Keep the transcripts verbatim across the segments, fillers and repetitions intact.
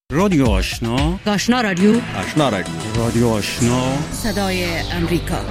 رادیو آشنا، آشنا رادیو، آشنا رادیو، رادیو آشنا، صدای امریکا.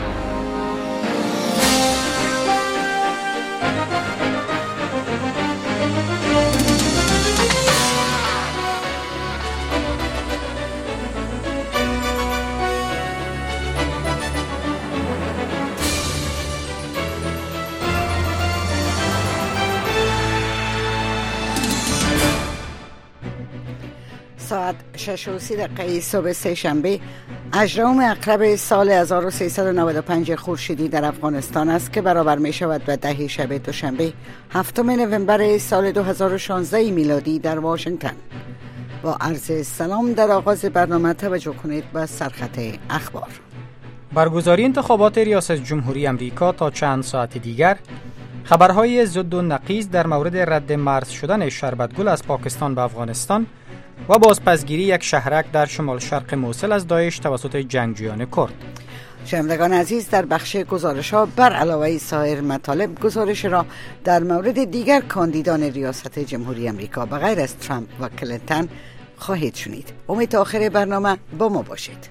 ساعت شش و سی دقیقه صبح سه شنبه هجدهم اکتبر سال هزار و سیصد و نود و پنج خورشیدی در افغانستان است که برابر می شود به ده شب دوشنبه هفتم نوامبر سال دو هزار و شانزده میلادی در واشنگتن. با عرض سلام در آغاز برنامه توجه کنید به سرخط اخبار. برگزاری انتخابات ریاست جمهوری امریکا تا چند ساعت دیگر، خبرهای ضد و نقیض در مورد رد مرز شدن شربتگل از پاکستان به افغانستان و بازپسگیری یک شهرک در شمال شرق موصل از داعش توسط جنگجویان کرد. شنوندگان عزیز، در بخش گزارش‌ها بر علاوه سایر مطالب گزارش را در مورد دیگر کاندیدان ریاست جمهوری امریکا به غیر از ترامپ و کلینتون خواهید شنید. امید تا آخر برنامه با ما باشید.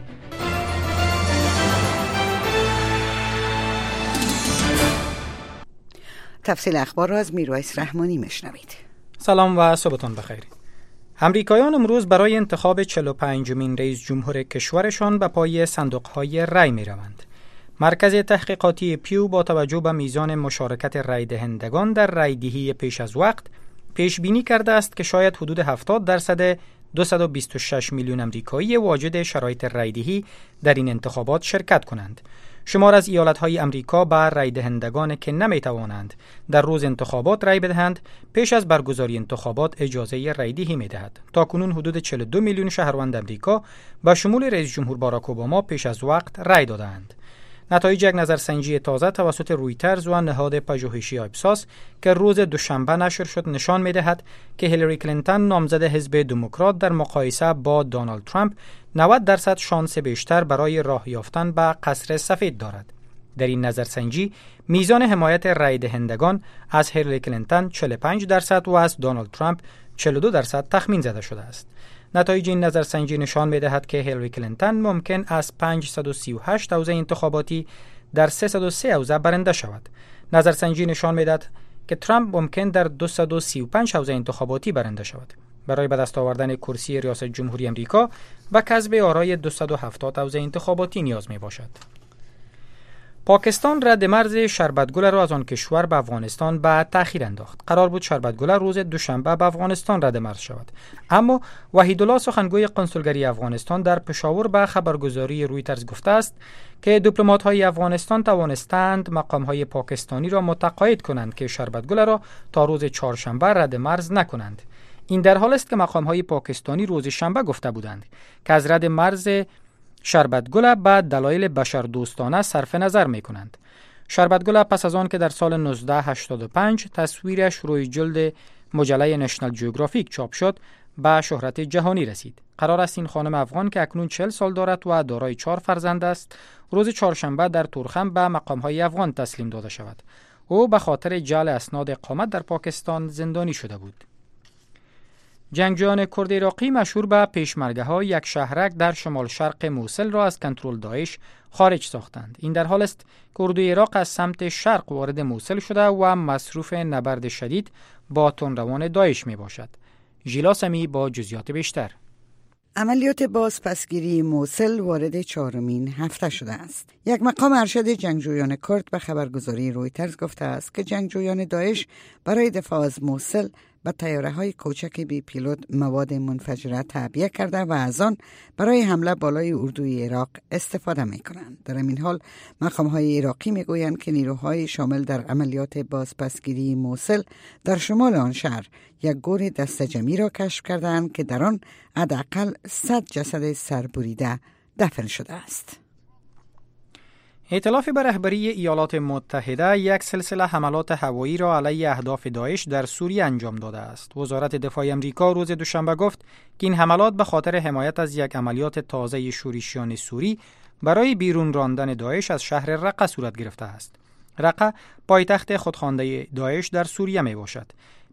تفصیل اخبار را از میرویس رحمانی میشنوید. سلام و صبحتان بخیر. امریکایان امروز برای انتخاب چهل و پنجمین رئیس جمهور کشورشان به پای صندوق‌های رای می‌روند. مرکز تحقیقاتی پیو با توجه به میزان مشارکت رای دهندگان در رایدهی پیش از وقت پیش بینی کرده است که شاید حدود هفتاد درصد دویست و بیست و شش میلیون امریکایی واجد شرایط رایدهی در این انتخابات شرکت کنند. شمار از ایالت‌های امریکا به رای دهندگان که نمی‌توانند در روز انتخابات رای بدهند پیش از برگزاری انتخابات اجازه رای دهی می‌دهد. تاکنون حدود چهل و دو میلیون شهروند امریکا به شمول رئیس جمهور باراک اوباما پیش از وقت رای دادند. نتایج یک نظرسنجی تازه توسط رویترز و نهاد پژوهشی آیپساس که روز دوشنبه نشر شد نشان می‌دهد که هیلاری کلینتون نامزد حزب دموکرات در مقایسه با دونالد ترامپ نود درصد شانس بیشتر برای راه یافتن به قصر سفید دارد. در این نظرسنجی میزان حمایت رای دهندگان از هیلاری کلینتون چهل و پنج درصد و از دونالد ترامپ چهل و دو درصد تخمین زده شده است. نتایج این نظرسنجی نشان می‌دهد که هیلاری کلینتون ممکن است پانصد و سی و هشت حوزه انتخاباتی در سیصد و سه حوزه برنده شود. نظرسنجی نشان می‌دهد که ترامپ ممکن در دویست و سی و پنج حوزه انتخاباتی برنده شود. برای به دست آوردن کرسی ریاست جمهوری امریکا و کسب آرای دویست و هفتاد حوزه انتخاباتی نیاز میباشد. پاکستان رد مرز شربتگل را از آن کشور به افغانستان به تأخیر انداخت. قرار بود شربتگل روز دوشنبه به افغانستان رد مرز شود، اما وحیدالله سخنگوی قنسولگری افغانستان در پشاور به خبرگزاری رویترز گفته است که دیپلمات‌های افغانستان توانستند مقام‌های پاکستانی را متقاعد کنند که شربتگل را تا روز چهارشنبه رد مرز نکنند. این در حال است که مقام‌های پاکستانی روز شنبه گفته بودند که از رد مرز شربتگل به دلایل بشردوستانه صرف نظر می‌کنند. شربتگل پس از آن که در سال نوزده هشتاد و پنج تصویرش روی جلد مجله نشنال جیوگرافیک چاپ شد، به شهرت جهانی رسید. قرار است این خانم افغان که اکنون چهل سال دارد و دارای چهار فرزند است، روز چهارشنبه در تورخم به مقام‌های افغان تسلیم داده شود. او به خاطر جعل اسناد اقامت در پاکستان زندانی شده بود. جنگجویان کرد عراقی مشهور به پیشمرگه‌ها یک شهرک در شمال شرق موصل را از کنترل داعش خارج ساختند. این در حال است که اردوی عراق از سمت شرق وارد موصل شده و مصروف نبرد شدید با تندروان داعش می باشد. ژیلا سمی با جزئیات بیشتر. عملیات بازپسگیری موصل وارد چهارمین هفته شده است. یک مقام ارشد جنگجویان کرد به خبرگزاری رویترز گفته است که جنگجویان داعش برای دفاع از موصل با طیاره‌های کوچک بی پیلوت مواد منفجره تعبیه کرده و از آن برای حمله بالای اردوی عراق استفاده می‌کنند. در این حال مقام‌های عراقی می‌گویند که نیروهای شامل در عملیات بازپسگیری موصل در شمال آن شهر یک گور دسته‌جمعی را کشف کردند که در آن حداقل صد جسد سربریده دفن شده است. ائتلاف به رهبری ایالات متحده یک سلسله حملات هوایی را علیه اهداف داعش در سوریه انجام داده است. وزارت دفاع آمریکا روز دوشنبه گفت که این حملات به خاطر حمایت از یک عملیات تازه شورشیان سوری برای بیرون راندن داعش از شهر رقه صورت گرفته است. رقه پایتخت خودخوانده داعش در سوریه می باشد.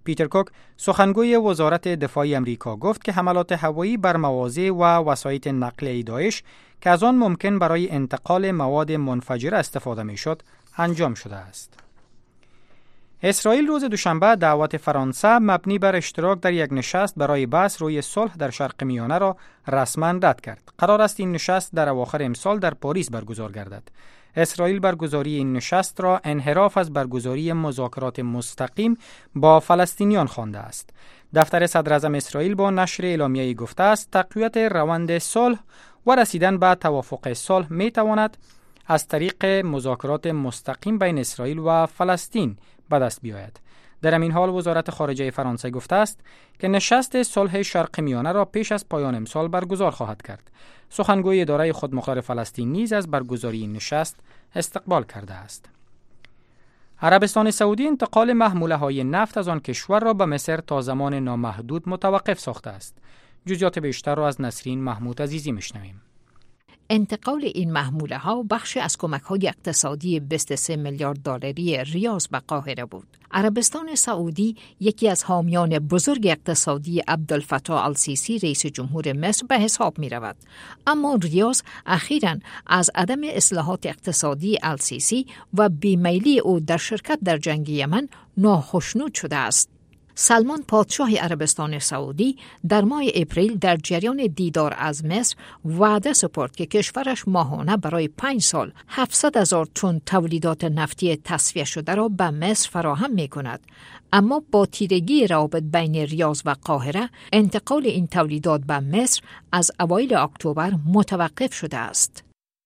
پیتر کوک سخنگوی وزارت دفاع امریکا گفت که حملات هوایی بر مواضع و وسایط نقلیه داعش که از آن ممکن برای انتقال مواد منفجره استفاده میشد انجام شده است. اسرائیل روز دوشنبه دعوت فرانسه مبنی بر اشتراک در یک نشست برای بحث روی صلح در شرق میانه را رسما رد کرد. قرار است این نشست در اواخر امسال در پاریس برگزار گردد. اسرائیل برگزاری این نشست را انحراف از برگزاری مذاکرات مستقیم با فلسطینیان خوانده است. دفتر صدر اعظم اسرائیل با نشر اعلامیه‌ای گفته است تقویت روند صلح و رسیدن به توافق صلح می تواند از طریق مذاکرات مستقیم بین اسرائیل و فلسطین به دست بیاید. در همین حال وزارت خارجه فرانسه گفته است که نشست صلح شرق میانه را پیش از پایان امسال برگزار خواهد کرد. سخنگوی اداره خودمختار فلسطین نیز از برگزاری این نشست استقبال کرده است. عربستان سعودی انتقال محموله‌های نفت از آن کشور را به مصر تا زمان نامحدود متوقف ساخته است. جزئیات بیشتر را از نسرین محمود عزیزی میشنویم. انتقال این محموله ها بخش از کمک های اقتصادی بیست و سه میلیارد دلاری ریاض به قاهره بود. عربستان سعودی یکی از حامیان بزرگ اقتصادی عبدالفتاح السیسی رئیس جمهور مصر به حساب می رود. اما ریاض اخیراً از عدم اصلاحات اقتصادی السیسی و بیمیلی او در شرکت در جنگ یمن ناخشنود شده است. سلمان پادشاه عربستان سعودی در ماه اپریل در جریان دیدار از مصر وعده سپرد که کشورش ماهانه برای پنج سال هفتصد هزار تن تولیدات نفتی تصفیه شده را به مصر فراهم می کند. اما با تیرگی روابط بین ریاض و قاهره انتقال این تولیدات به مصر از اوایل اکتبر متوقف شده است.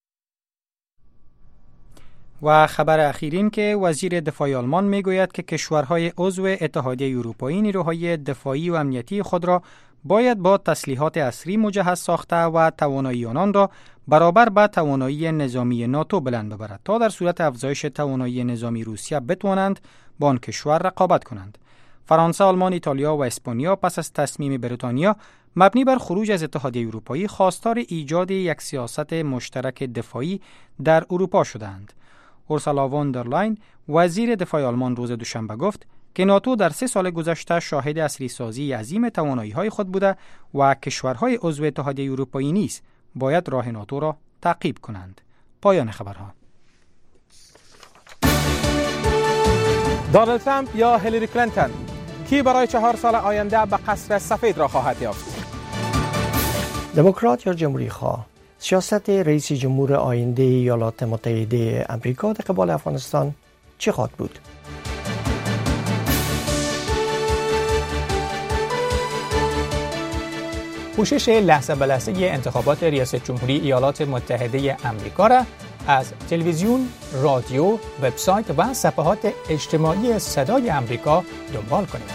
و خبر اخیر این که وزیر دفاع آلمان میگوید که کشورهای عضو اتحادیه اروپایی نیروهای دفاعی و امنیتی خود را باید با تسلیحات عصری مجهز ساخته و توانایی آنان را برابر با توانایی نظامی ناتو بلند ببرد تا در صورت افزایش توانایی نظامی روسیه بتوانند با آن کشور رقابت کنند. فرانسه، آلمان، ایتالیا و اسپانیا پس از تصمیم بریتانیا مبنی بر خروج از اتحادیه اروپایی خواستار ایجاد یک سیاست مشترک دفاعی در اروپا شدند. اورسولا وان در لاین وزیر دفاع آلمان روز دوشنبه گفت که ناتو در سه سال گذشته شاهد عصری سازی عظیم توانایی‌های خود بوده و کشورهای عضو اتحادیه اروپایی نیز باید راه ناتو را تعقیب کنند. پایان خبرها. دونالد ترامپ یا هیلاری کلینتون کی برای چهار سال آینده به قصر سفید را خواهد یافت؟ دموکرات یا جمهوری خواه؟ سیاست رئیس جمهور آینده ایالات متحده آمریکا در قبال افغانستان چه خواهد بود؟ پوشش لحظه به لحظه انتخابات ریاست جمهوری ایالات متحده آمریکا را از تلویزیون، رادیو، وبسایت و صفحات اجتماعی صدای آمریکا دنبال کنید.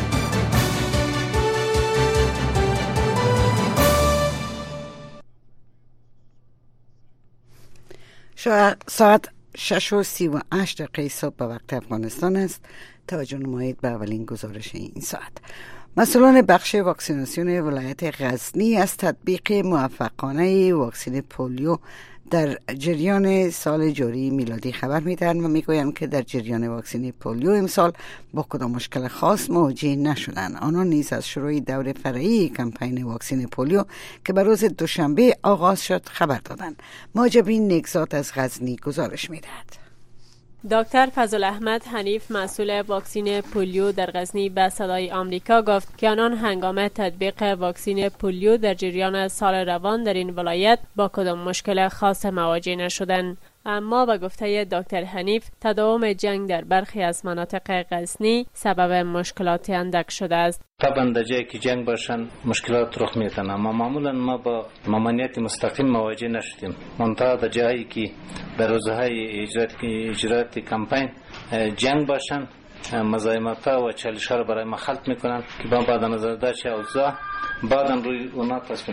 ساعت شش و سی و هشت دقیقه صبح به وقت افغانستان است. توجه نمایید به اولین گزارش این ساعت. مسئولان بخش واکسیناسیون ولایت غزنی از تطبیق موفقانه واکسن پولیو در جریان سال جاری میلادی خبر میدهند و میگویند که در جریان واکسن پولیو امسال با کدام مشکل خاص مواجه نشدند. آنان نیز از شروع دور فرعی کمپین واکسن پولیو که به روز دوشنبه آغاز شد خبر دادند. ماجبین نگزاد از غزنی گزارش میدهد. دکتر فضل احمد حنیف مسئول واکسن پولیو در غزنی به صدای آمریکا گفت که آنان هنگام تطبیق واکسن پولیو در جریان سال روان در این ولایت با کدام مشکل خاص مواجه نشدند. اما به گفته دکتر حنیف تداوم جنگ در برخی از مناطق غزنی سبب مشکلات اندک شده است. طبعا در جایی که جنگ باشن مشکلات رخ میتن، اما معمولا ما با ممانعت مستقیم مواجه نشدیم. منتها در جایی که در روزهای اجرات اجرات کمپین جنگ باشن مزاحمت و چالش ها را برای ما خلق میکنن که با بعد نظر داشت اوضاع بعدا روی اونا تصمیم میگیریم.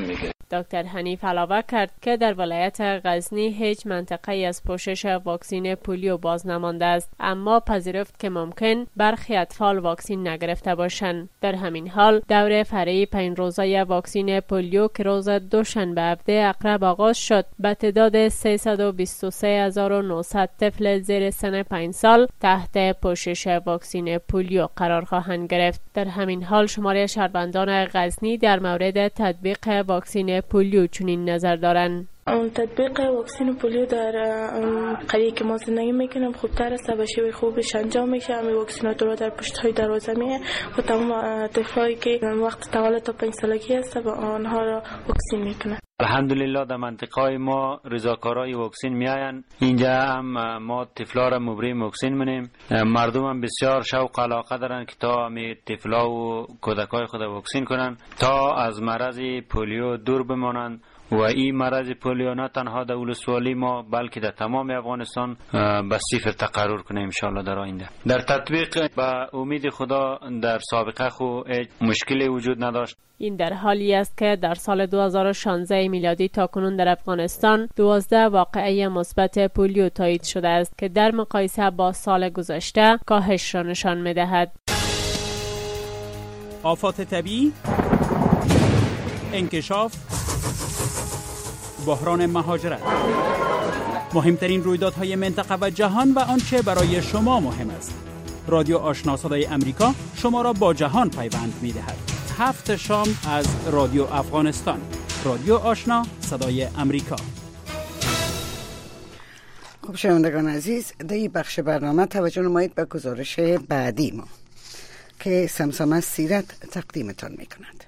دکتر حنیف علاوه کرد که در ولایت غزنی هیچ منطقه از پوشش واکسین پولیو باز نمانده است، اما پذیرفت که ممکن برخی اطفال واکسین نگرفته باشند. در همین حال دوره فرعی پنج روزه واکسین پولیو که روز دوشنبه هفده اقرب آغاز شد به تعداد سیصد و بیست و سه هزار و نهصد طفل زیر سن پنج سال تحت پوشش واکسین پولیو قرار خواهند گرفت. در همین حال شماره شهروندان غزنی در مورد تطبیق واکسین پولیو چنین نظر دارند. تطبیق واکسن پولیو در قریه که ما زندگی میکنم خوبتر است و شیوه خوبش انجام میشه. همین واکسینات رو در پشت های دروازه میه و تمام طفلایی که وقت تولد تا پنج سالگی است و آنها را واکسین میکنن. الحمدلله در منطقه ما رضاکارای واکسین میاین. اینجا هم ما طفلا را مبری واکسین منیم. مردم هم بسیار شوق علاقه دارن که تا می طفلا و کودکای خود واکسین کنن تا از مرض پولیو دور بمانند و این مرض پولیو نه تنها در ولسوالی ما بلکه در تمام افغانستان به صفر تقرر کنه ان شاء الله در آینده. در تطبیق به امید خدا در سابقه خو هیچ مشکلی وجود نداشت. این در حالی است که در سال دو هزار و شانزده میلادی تاکنون در افغانستان دوازده واقعه مثبت پولیو تایید شده است که در مقایسه با سال گذشته کاهش را نشان می‌دهد. آفات طبیعی، انکشاف، بحران مهاجرت، مهمترین رویدادهای منطقه و جهان و آنچه برای شما مهم است. رادیو آشنا صدای امریکا شما را با جهان پیوند می‌دهد. هفت شام از رادیو افغانستان. رادیو آشنا صدای امریکا. خب شنوندگان عزیز، در این بخش برنامه توجه نمایید به گزارش بعدی ما که سمسامه سیرت تقدیمتان می‌کند.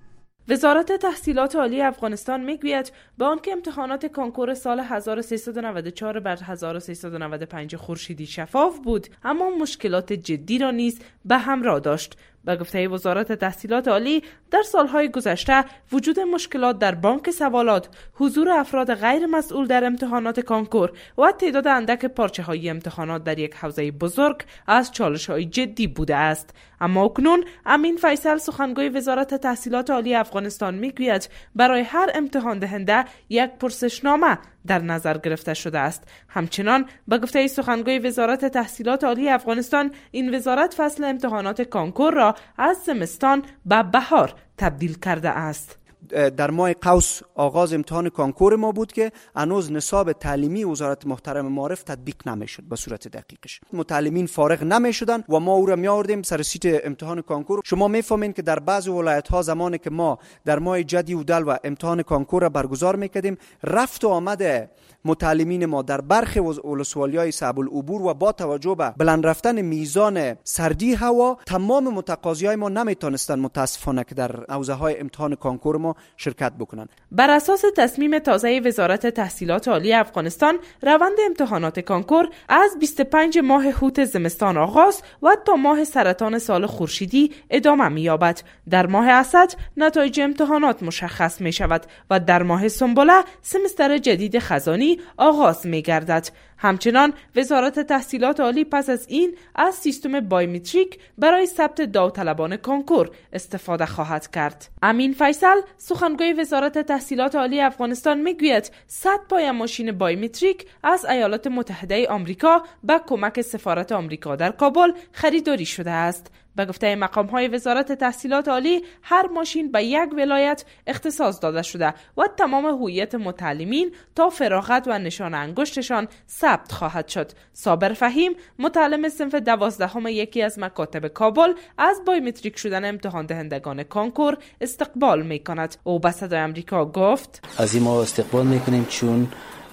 وزارت تحصیلات عالی افغانستان میگوید با آنکه امتحانات کنکور سال هزار و سیصد و نود و چهار بر هزار و سیصد و نود و پنج خورشیدی شفاف بود، اما مشکلات جدی را نیز به همراه داشت. به گفته وزارت تحصیلات عالی در سالهای گذشته وجود مشکلات در بانک سوالات، حضور افراد غیر مسئول در امتحانات کنکور و تعداد اندک پارچه های امتحانات در یک حوزه بزرگ از چالش های جدی بوده است. اما اکنون امین فیصل سخنگوی وزارت تحصیلات عالی افغانستان میگوید برای هر امتحان دهنده یک پرسشنامه در نظر گرفته شده است. همچنان به گفته سخنگوی وزارت تحصیلات عالی افغانستان این وزارت فصل امتحانات کنکور را از زمستان به بهار تبدیل کرده است. در ماه قوس آغاز امتحان کنکور ما بود که هنوز نصاب تعلیمی وزارت محترم معارف تطبیق نمیشد به صورت دقیقش. متعلمین فارغ نمیشدن و ما او را می آوردیم سر سیت امتحان کنکور. شما میفهمین که در بعضی ولایت ها زمانی که ما در ماه جدی و دل و امتحان کنکور را برگزار میکردیم، رفت و آمد متعلمین ما در برخی ولسوالی‌های صعب العبور و با توجه به بلند رفتن میزان سردی هوا تمام متقاضیای ما نمیتونستن متاسفانه که در حوزه‌های امتحان کنکور ما شرکت بکنن. بر اساس تصمیم تازه وزارت تحصیلات عالی افغانستان، روند امتحانات کنکور از بیست و پنج ماه هوت زمستان آغاز و تا ماه سرطان سال خورشیدی ادامه می‌یابد. در ماه اسد نتایج امتحانات مشخص می‌شود و در ماه سنبله سمستر جدید خزانی آغاز می‌گردد. همچنان وزارت تحصیلات عالی پس از این از سیستم بایومتریک برای ثبت داوطلبان کنکور استفاده خواهد کرد. امین فیصل سخنگوی وزارت تحصیلات عالی افغانستان میگوید صد پای ماشین بایومتریک از ایالات متحده آمریکا به کمک سفارت آمریکا در کابل خریداری شده است. به گفته مقام‌های وزارت تحصیلات عالی هر ماشین به یک ولایت اختصاص داده شده و تمام هویت متعلمین تا فراغت و نشان انگشتشان ثبت خواهد شد. صابر فهیم متعلم صنف دوازدهم یکی از مکاتب کابل از بایومتریک شدن امتحان دهندگان کنکور استقبال می‌کند. او به صدای آمریکا گفت: از این ما استقبال می‌کنیم چون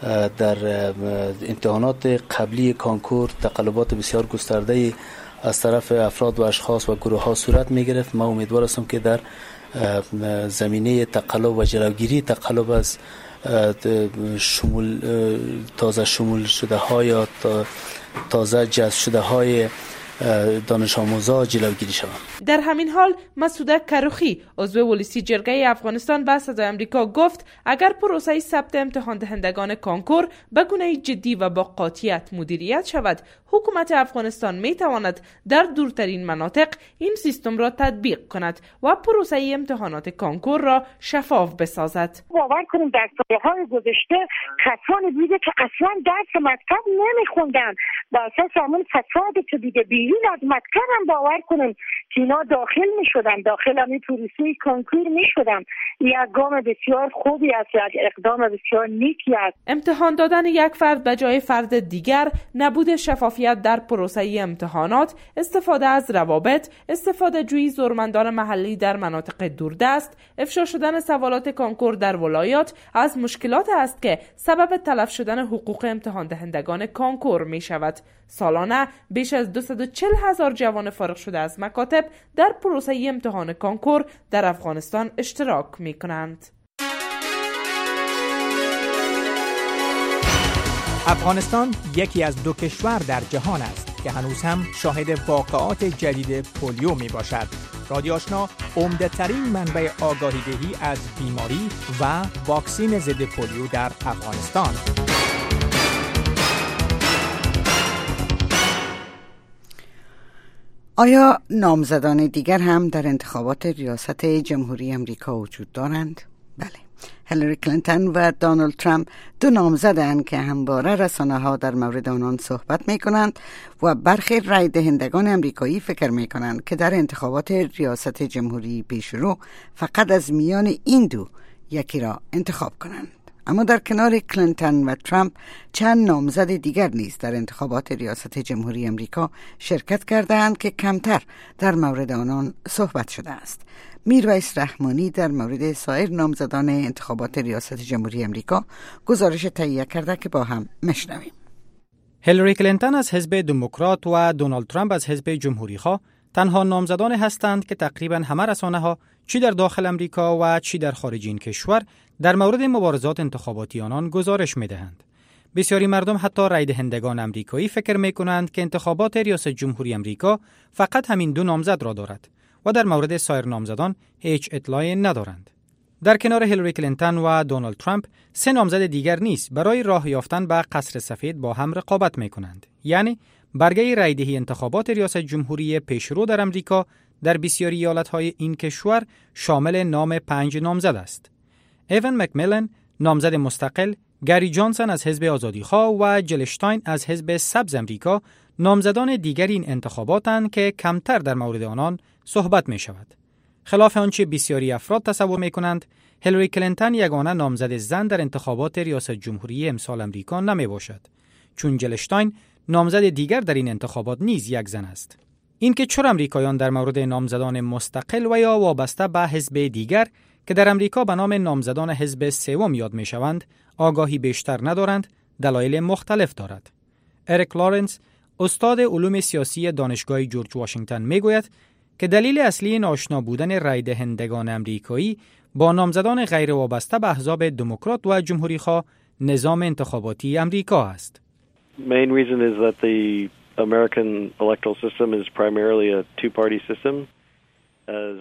در امتحانات قبلی کنکور تقلبات بسیار گسترده‌ای از طرف افراد و اشخاص و گروه ها صورت می گرفت. ما امیدوار هستم که در زمینه تقلب و جلوگیری تقلب از شمول تازه شمول شده ها یا تازه جذب شده های دانش آموزا جلوگیری شود. در همین حال مسعود کروخی عضو ولسی جرگه افغانستان به صدای آمریکا گفت اگر پروسه ثبت امتحان دهندگان کانکور به گونه جدی و با قاطعیت مدیریت شود، حکومت افغانستان می تواند در دورترین مناطق این سیستم را تطبیق کند و پروسه امتحانات کانکور را شفاف بسازد. باور کنیم در سالهای گذشته کسانی بوده که اصلا درس مکتب نمیخوندن، با اساس همون فسادی که دیگه بیرون از مکتب هم باور کنیم که اینا داخل میشدن، داخل همین پروسه کانکور میشدن. یک گام بسیار خوبی است، یک اقدام بسیار نیکی است. امتحان دادن یک فرد به جای فرد دیگر، نبود شفافیت در پروسه امتحانات، استفاده از روابط، استفاده جویی زورمندان محلی در مناطق دوردست، افشا شدن سوالات کانکور در ولایات از مشکلات است که سبب تلف شدن حقوق امتحان دهندگان کانکور می شود. سالانه بیش از دویست و چهل هزار جوان فارغ شده از مکاتب در پروسه امتحان کانکور در افغانستان اشتراک می کنند. افغانستان یکی از دو کشور در جهان است که هنوز هم شاهد واقعات جدید پولیو می باشد. رادیو آشنا عمده ترین منبع آگاهی دهی از بیماری و واکسین ضد پولیو در افغانستان. آیا نامزدان دیگر هم در انتخابات ریاست جمهوری آمریکا وجود دارند؟ بله. هیلاری کلینتون و دونالد ترامپ دو نامزدند که همواره رسانه‌ها در مورد آنان صحبت می‌کنند و برخی رای دهندگان آمریکایی فکر می‌کنند که در انتخابات ریاست جمهوری پیشرو فقط از میان این دو یکی را انتخاب کنند. اما در کنار کلینتون و ترامپ چند نامزد دیگر نیز در انتخابات ریاست جمهوری آمریکا شرکت کردند که کمتر در مورد آنان صحبت شده است. میرویس رحمانی در مورد سایر نامزدان انتخابات ریاست جمهوری آمریکا گزارش تهیه کرده که با هم میشنویم. هیلاری کلینتون از حزب دموکرات و دونالد ترامپ از حزب جمهوری‌خواه تنها نامزدان هستند که تقریباً همه رسانه‌ها چی در داخل آمریکا و چی در خارج این کشور در مورد مبارزات انتخاباتی آنان گزارش می‌دهند. بسیاری مردم حتی رای دهندگان آمریکایی فکر می‌کنند که انتخابات ریاست جمهوری آمریکا فقط همین دو نامزد را دارد و در مورد سایر نامزدان هیچ اطلاعی ندارند. در کنار هیلاری کلینتون و دونالد ترامپ سه نامزد دیگر نیز برای راه یافتن به قصر سفید با هم رقابت می‌کنند. یعنی برگه رایدهی انتخابات ریاست جمهوری پیشرو در آمریکا در بسیاری ایالت‌های این کشور شامل نام پنج نامزد است. ایون مکمیلن نامزد مستقل، گری جانسون از حزب آزادیخواه و جل اشتاین از حزب سبز آمریکا نامزدان دیگر این انتخاباتند که کمتر در مورد آنان صحبت می شود. خلاف آنچه بسیاری افراد تصور می کنند، هیلاری کلینتون یگانه نامزد زن در انتخابات ریاست جمهوری امسال آمریکا نمی باشد، چون جل اشتاین نامزد دیگر در این انتخابات نیز یک زن است. اینکه چرا آمریکایان در مورد نامزدان مستقل و یا وابسته به حزب دیگر که در آمریکا به نام نامزدان حزب سوم یاد می شوند آگاهی بیشتر ندارند، دلایل مختلف دارد. اریک لارنس، استاد علوم سیاسی دانشگاه جورج واشنگتن می گوید که دلیل اصلی ناآشنا بودن رای دهندگان آمریکایی با نامزدان غیر وابسته به احزاب دموکرات و جمهوری‌خواه نظام انتخاباتی آمریکا است. Main reason is that the American electoral system is primarily a two-party system. As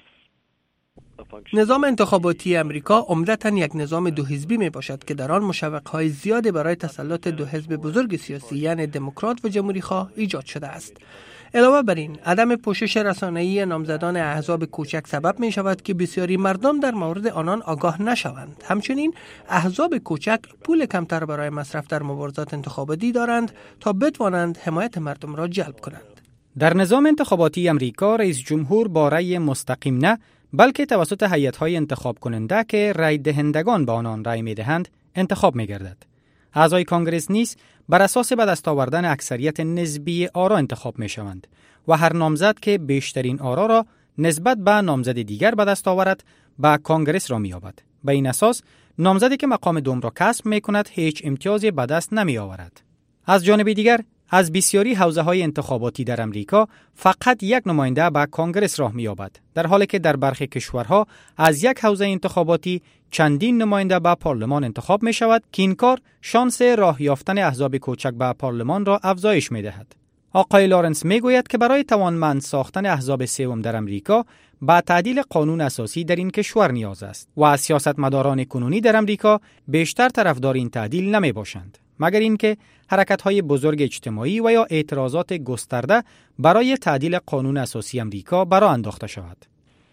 نظام انتخاباتی امریکا عمدتاً یک نظام دو حزبی می باشد که در آن مشوق‌های زیادی برای تسلط دو حزب بزرگ سیاسی یعنی دموکرات و جمهوری‌خواه ایجاد شده است. علاوه بر این، عدم پوشش رسانه‌ای نامزدان احزاب کوچک سبب می شود که بسیاری مردم در مورد آنان آگاه نشوند. همچنین احزاب کوچک پول کمتر برای مصرف در مبارزات انتخاباتی دارند تا بتوانند حمایت مردم را جلب کنند. در نظام انتخاباتی امریکا رئیس جمهور با رأی مستقیم نه بلکه توسط هیئت‌های انتخاب کننده که رای دهندگان به آنان رای می‌دهند انتخاب می‌گردد. اعضای کانگرس نیز بر اساس به دست آوردن اکثریت نسبی آرا انتخاب می‌شوند و هر نامزد که بیشترین آرا را نسبت به نامزد دیگر به دست آورد به کانگرس را می‌یابد. به این اساس نامزدی که مقام دوم را کسب می‌کند هیچ امتیازی به دست نمی‌آورد. از جانب دیگر از بسیاری حوزه‌های انتخاباتی در امریکا فقط یک نماینده به کانگرس راه می‌یابد، در حالی که در برخی کشورها از یک حوزه انتخاباتی چندین نماینده به پارلمان انتخاب می‌شود که این کار شانس راه یافتن احزاب کوچک به پارلمان را افزایش می‌دهد. آقای لارنس میگوید که برای توانمند ساختن احزاب سوم در امریکا با تعدیل قانون اساسی در این کشور نیاز است و از سیاستمداران کنونی در امریکا بیشتر طرفدار این تعدیل نمی باشند، مگر اینکه حرکت‌های بزرگ اجتماعی و یا اعتراضات گسترده برای تعدیل قانون اساسی امریکا برآ انداخته شود.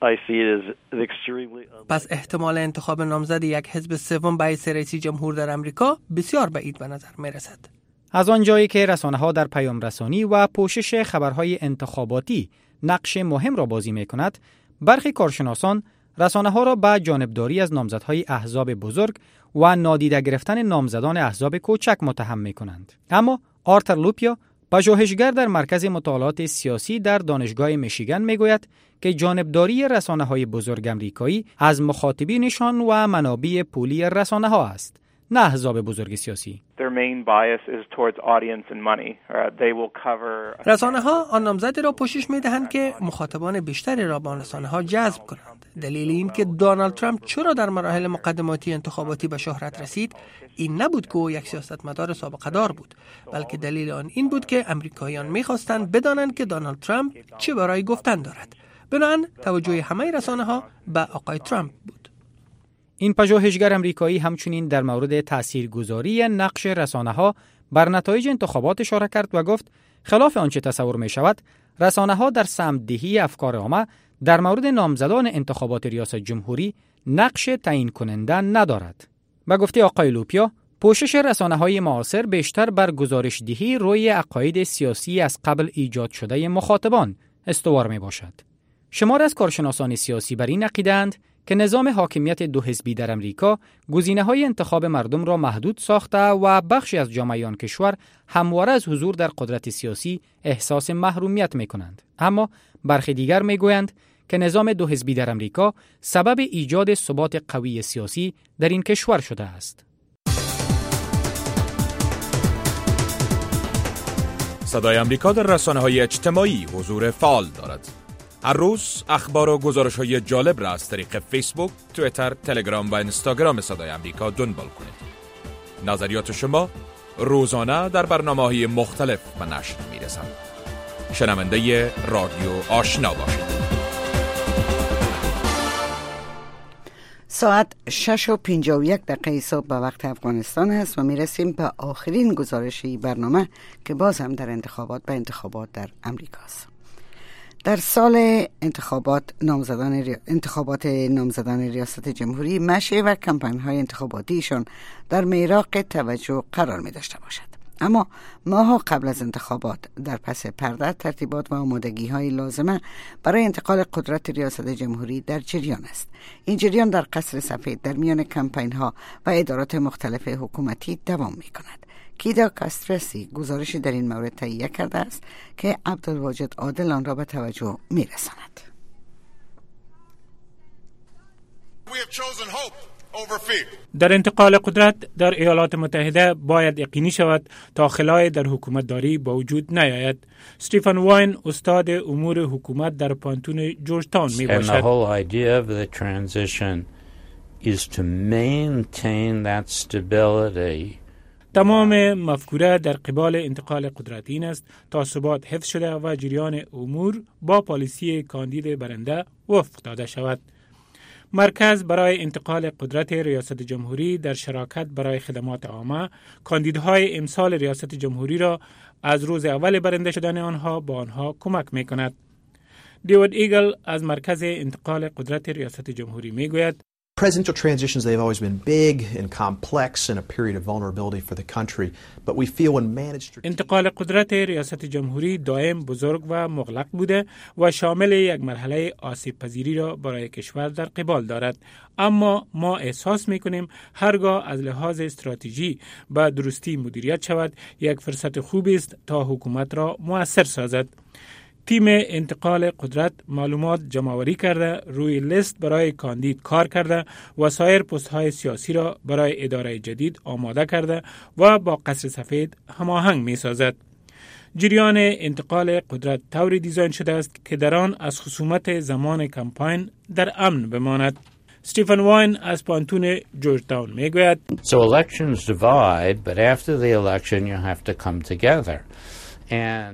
پس احتمال انتخاب نامزد یک حزب سوم برای رئیس جمهور در امریکا بسیار بعید به نظر می رسد. از آنجایی که رسانه‌ها در پیام رسانی و پوشش خبرهای انتخاباتی نقش مهم را بازی می کند، برخی کارشناسان رسانه‌ها را به جانبداری از نامزدهای احزاب بزرگ و نادیده گرفتن نامزدان احزاب کوچک متهم می کنند. اما آرتر لوپیا، پژوهشگر در مرکز مطالعات سیاسی در دانشگاه میشیگان میگوید که جانبداری رسانه‌های بزرگ امریکایی از مخاطبینشان و منابع پولی رسانه‌ها است، نه احزاب بزرگ سیاسی. رسانه‌ها آن نامزدی را پوشش می‌دهند که مخاطبان بیشتری را به رسانه‌ها جذب کنند. دلیل این که دونالد ترامپ چرا در مراحل مقدماتی انتخاباتی به شهرت رسید، این نبود که او یک سیاستمدار سابقه دار بود، بلکه دلیل آن این بود که امریکاییان می‌خواستند بدانند که دونالد ترامپ چه برای گفتن دارد. بنابراین توجه همه رسانه‌ها به آقای ترامپ بود. این پژوهشگر امریکایی همچنین در مورد تاثیرگذاری نقش رسانه‌ها بر نتایج انتخابات اشاره کرد و گفت خلاف آنچه تصور می شود، رسانه‌ها در سمت‌دهی افکار عامه در مورد نامزدان انتخابات ریاست جمهوری نقش تعیین کننده ندارد. به گفته آقای لوپیا، پوشش رسانه‌های معاصر بیشتر بر گزارش دهی روی عقاید سیاسی از قبل ایجاد شده مخاطبان استوار می باشد. شمار از کارشناسان سیاسی بر این عقیده‌اند که نظام حاکمیت دو حزبی در امریکا گزینه‌های انتخاب مردم را محدود ساخته و بخشی از جامعه آن کشور همواره از حضور در قدرت سیاسی احساس محرومیت می‌کنند. اما برخی دیگر می‌گویند که نظام دو حزبی در امریکا سبب ایجاد ثبات قوی سیاسی در این کشور شده است. صدای امریکا در رسانه‌های اجتماعی حضور فعال دارد. هر روز اخبار و گزارش‌های جالب را از طریق فیسبوک، توییتر، تلگرام و اینستاگرام صدای آمریکا دنبال کنید. نظریات شما روزانه در برنامه‌های مختلف به نشر می‌رسند. شنونده رادیو آشنا باشید. ساعت شش و پنجاه و یک دقیقه صبح به وقت افغانستان است و میرسیم به آخرین گزارشی برنامه که باز هم در انتخابات به انتخابات در امریکا است. در سال انتخابات نامزدان ری... انتخابات نامزدان ریاست جمهوری مشی و کمپاین‌های انتخاباتیشان در میراق توجه قرار می داشته باشد. اما ماها قبل از انتخابات در پس پرده ترتیبات و آمادگی‌های لازمه برای انتقال قدرت ریاست جمهوری در جریان است. این جریان در قصر سفید در میان کمپاین‌ها و ادارات مختلف حکومتی دوام می‌کند. کیدا کاسترسی گزارشی در این مورد تهیه کرده است که عبدالواجد عادل آن را به توجه می‌رساند. در انتقال قدرت در ایالات متحده باید یقینی شود تا خلای در حکومت داری با وجود نیاید. استیفن واین استاد امور حکومت در پانتون جورج تاون می باشد. And the whole idea of the transition is to maintain that stability. تمام مفکوره در قبال انتقال قدرت این است تا ثبات حفظ شده و جریان امور با پالیسی کاندید برنده وفق داده شود. مرکز برای انتقال قدرت ریاست جمهوری در شراکت برای خدمات عامه کاندیدهای امسال ریاست جمهوری را از روز اول برنده شدن آنها با آنها کمک می کند. دیوید ایگل از مرکز انتقال قدرت ریاست جمهوری می گوید Presidential transitions, they've always been big and complex in a period of vulnerability for the country, but we feel when managed... انتقال قدرت ریاست جمهوری دائم بزرگ و مغلق بوده و شامل یک مرحله آسیب پذیری را برای کشور در قبال دارد. اما ما احساس می‌کنیم هرگاه از لحاظ استراتژی با درستی مدیریت شود، یک فرصت خوبی است تا حکومت را مؤثر سازد. تیم انتقال قدرت معلومات جمع‌آوری کرده، روی لیست برای کاندید کار کرده و سایر پست‌های سیاسی را برای اداره جدید آماده کرده و با قصر سفید هماهنگ می‌سازد. جریان انتقال قدرت طوری دیزاین شده است که در آن از خصومت زمان کمپاین در امن بماند. استیفن واین از پانتون جورج تاون میگوید So elections divide, but after the election you have to come together. And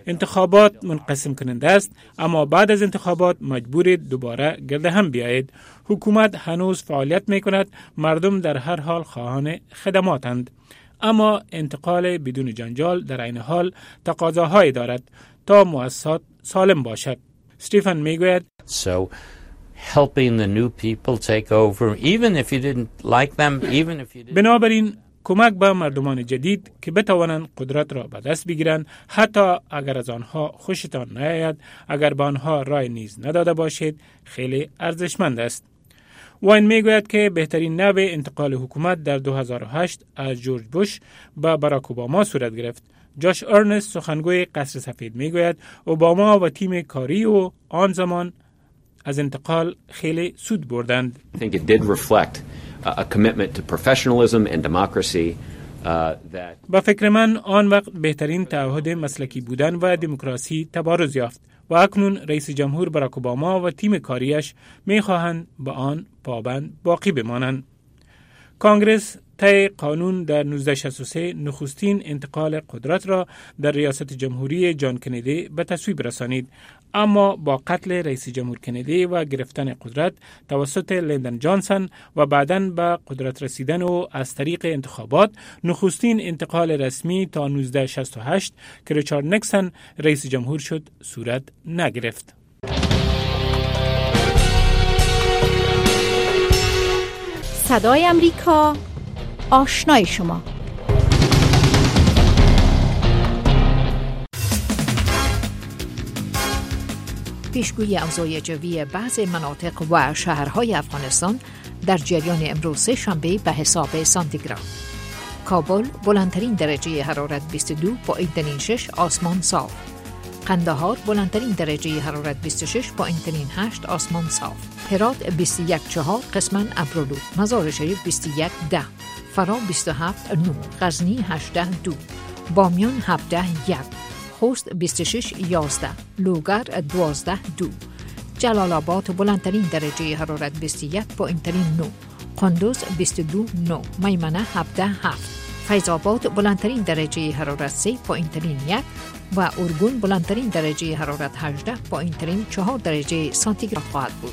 انتخابات منقسم کننده است، اما بعد از انتخابات مجبور دوباره گرد هم بیایید. حکومت هنوز فعالیت می کند، مردم در هر حال خواهان خدماتند. اما انتقال بدون جنجال در عین حال تقاضاهایی دارد تا مؤسسات سالم باشد. استیفن میگوید So helping the new people take over even if you didn't like them even if you didn't بنابراین کمک به مردمان جدید که بتوانند قدرت را به دست بگیرند، حتی اگر از آنها خوشتان نیاید، اگر به آنها رای نیز نداده باشید، خیلی ارزشمند است. واین میگوید که بهترین نوع انتقال حکومت در دو هزار و هشت از جورج بوش به باراک اوباما صورت گرفت. جاش ارنست سخنگوی قصر سفید میگوید اوباما و تیم کاری و آن زمان از انتقال خیلی سود بردند. I think it did reflect a commitment to professionalism and democracy that با فکر من آن وقت بهترین تعهد مسلکی بودن و دموکراسی تبارز یافت و اکنون رئیس جمهور باراک اوباما و تیم کاریش میخواهند به آن پابند باقی بمانند. کانگرس طی قانون در نوزده شصت و سه نخستین انتقال قدرت را در ریاست جمهوری جان کندی به تصویب رسانید، اما با قتل رئیس جمهور کندی و گرفتن قدرت توسط لیندن جانسون و بعداً به قدرت رسیدن او از طریق انتخابات، نخستین انتقال رسمی تا نوزده شصت و هشت که ریچارد نیکسون رئیس جمهور شد صورت نگرفت. صدای امریکا، آشنای شما. پیشگویی اوضاع جوی بعضی مناطق و شهرهای افغانستان در جریان امروز سه شنبه به حساب سانتیگراد. کابل بلندترین درجه حرارت بیست و دو پایین شش آسمان صاف. قندهار بلندترین درجه حرارت بیست و شش پایین هشت آسمان صاف. هرات بیست و یک و چهار قسما ابرآلود. مزار شریف بیست و یک ده. فرا بیست و هفت نه. غزنی هجده دو. بامیان هفده یک. خوست بیست و شش یازده. لوگر دوازده دو. جلال آباد بلندترین درجه حرارت بیست و یک پایین نه. قندوز بیست و دو نه. میمنه هفده هفت. فیض آباد بلندترین درجه حرارت سه پایین یک و ارگون بلندترین درجه حرارت هجده پایین چهار درجه سانتیگراد خواهد بود.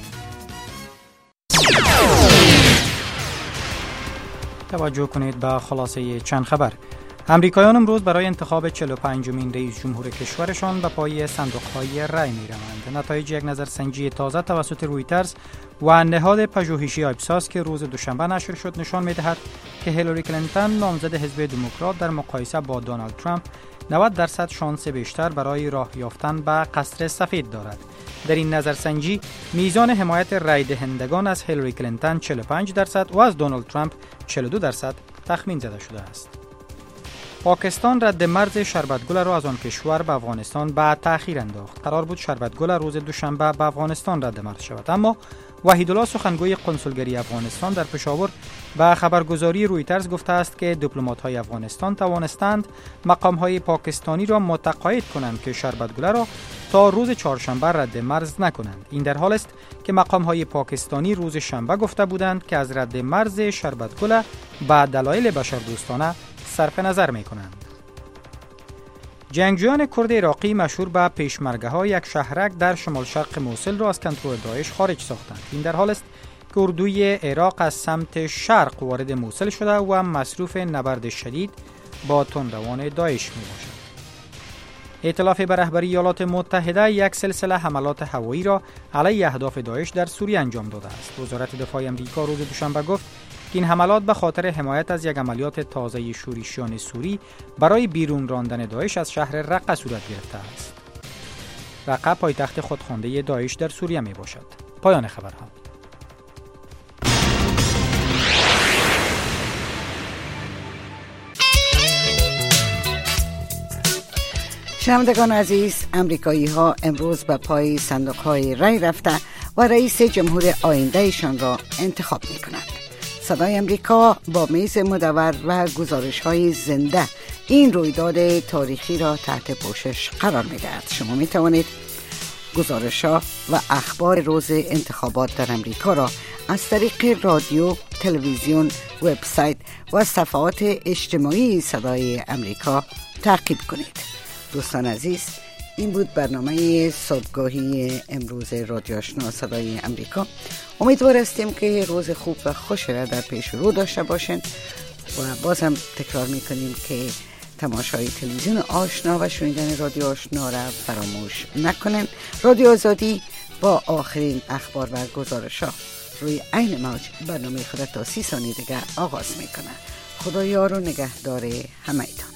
توجه کنید به خلاصه چند خبر. امریکایان امروز برای انتخاب چهل و پنجمین رئیس جمهور کشورشان به پای صندوق‌های رای می‌روند. نتایج یک نظرسنجی تازه توسط رویترز و نهاد پژوهشی آیپساس که روز دوشنبه نشر شد نشان می‌دهد که هیلاری کلینتون نامزد حزب دموکرات در مقایسه با دونالد ترامپ نود درصد شانس بیشتر برای راه یافتن به قصر سفید دارد. در این نظرسنجی میزان حمایت رای دهندگان از هیلاری کلینتون چهل و پنج درصد و از دونالد ترامپ چهل و دو درصد تخمین زده شده است. پاکستان رد مرز شربتگل را از آن کشور به افغانستان به تأخیر انداخت. قرار بود شربتگل روز دوشنبه به افغانستان رد مرز شود، اما وحیدالله سخنگوی کنسولگری افغانستان در پشاور به خبرگزاری رویترز گفته است که دیپلمات‌های افغانستان توانستند مقام‌های پاکستانی را متقاعد کنند که شربتگل را تا روز چهارشنبه رد مرز نکنند. این در حال است که مقام‌های پاکستانی روز شنبه گفته بودند که از رد مرز شربتگل به دلایل بشردوستانه صرف نظر می‌کنند. جنگجویان کرد عراقی مشهور به پیشمرگه‌ها یک شهرک در شمال شرق موصل را از کنترل داعش خارج ساختند. این در حال است که اردوی عراق از سمت شرق وارد موصل شده و مصروف نبرد شدید با تندروان داعش میباشد. ائتلاف به رهبری ایالات متحده یک سلسله حملات هوایی را علیه اهداف داعش در سوریه انجام داده است. وزارت دفاع آمریکا روز دوشنبه گفت که این حملات به خاطر حمایت از یک عملیات تازه شورشیان سوری برای بیرون راندن داعش از شهر رقه صورت گرفته است. رقه پایتخت خودخوانده داعش در سوریه می باشد. پایان خبرها. شنوندگان عزیز، امریکایی ها امروز به پای صندوق های رای رفته و رئیس جمهور آیندهشان را انتخاب می کنند. صدای امریکا با میز مدور و گزارش های زنده این رویداد تاریخی را تحت پوشش قرار می دهد. شما می توانید گزارش ها و اخبار روز انتخابات در امریکا را از طریق رادیو، تلویزیون، وبسایت و صفحات اجتماعی صدای امریکا تعقیب کنید. دوستان عزیز، این بود برنامه صبحگاهی امروز رادیو آشنا صدای امریکا. امیدوار هستیم که روز خوب و خوش را در پیش رو داشته باشین و باز هم تکرار میکنیم که تماشای تلویزیون آشنا و شنیدن رادیو آشنا را فراموش نکنین. رادیو آزادی با آخرین اخبار و گزارش ها روی عین موج برنامه خود تا سی ثانیه دیگر آغاز میکنه. خدا یار و نگهدار همه ایتان.